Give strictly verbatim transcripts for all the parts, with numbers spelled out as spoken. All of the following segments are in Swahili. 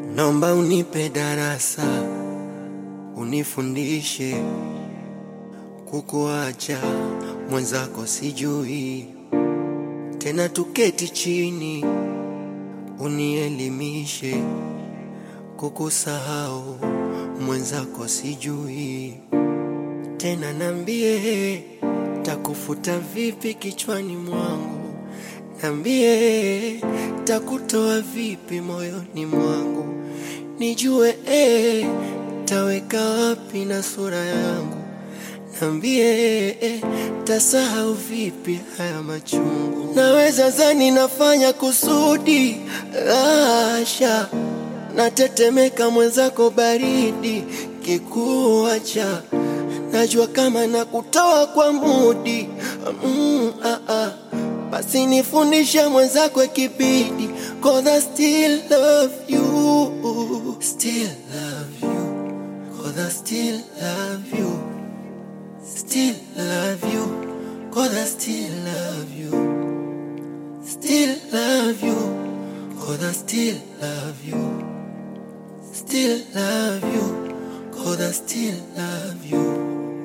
Naomba unipe darasa, unifundishe kukuacha mwenzako sijui. Tena tuketi chini, unielimishe kukusahau mwenzako sijui. Tena nambie, takufuta vipi kichwani mwangu. Nambie, takutoa vipi moyoni mwangu. Nijue eh, taweka wapi na sura yangu. Nambie eh, tasahau vipi haya machungu. Naweza zani nafanya kusudi, lasha natetemeka mwenzako baridi kikuacha. Najua kama nakutoa kwa mudi, mm, ah, ah. Basi nifundisha mwenzako ikibidi, 'cause I still love you, still love you, 'cause I still love you, still love you, 'cause I still love you, still love you, 'cause I still love you, still love you, 'cause I still love you.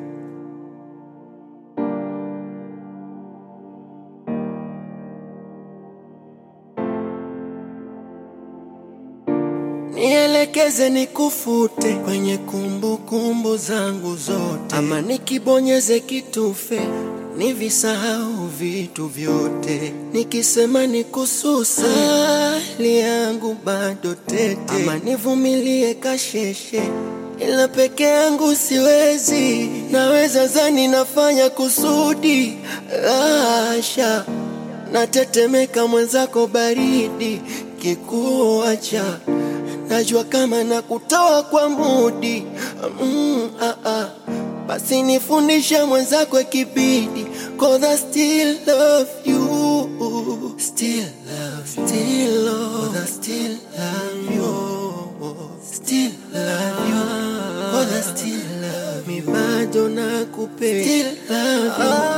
Nielekeze nikufute kwenye kumbu kumbu zangu zote, ama nikibonyeze kitufe nivisahau vitu vyote. Nikisema nikususe hali yangu bado tete, ama nivumilie kasheshe ila peke yangu siwezi. Naweza zani nafanya kusudi, lasha natetemeka mwenzako baridi kikuacha. Najua kama nakutoa kwa mudi, mm, ah, ah. Basi nifundisha mwenzako ikibidi, 'cause I still love you, still love you, still love, 'cause I still love you, still love you, 'cause I still love you. Mi bado nakupenda, still love you.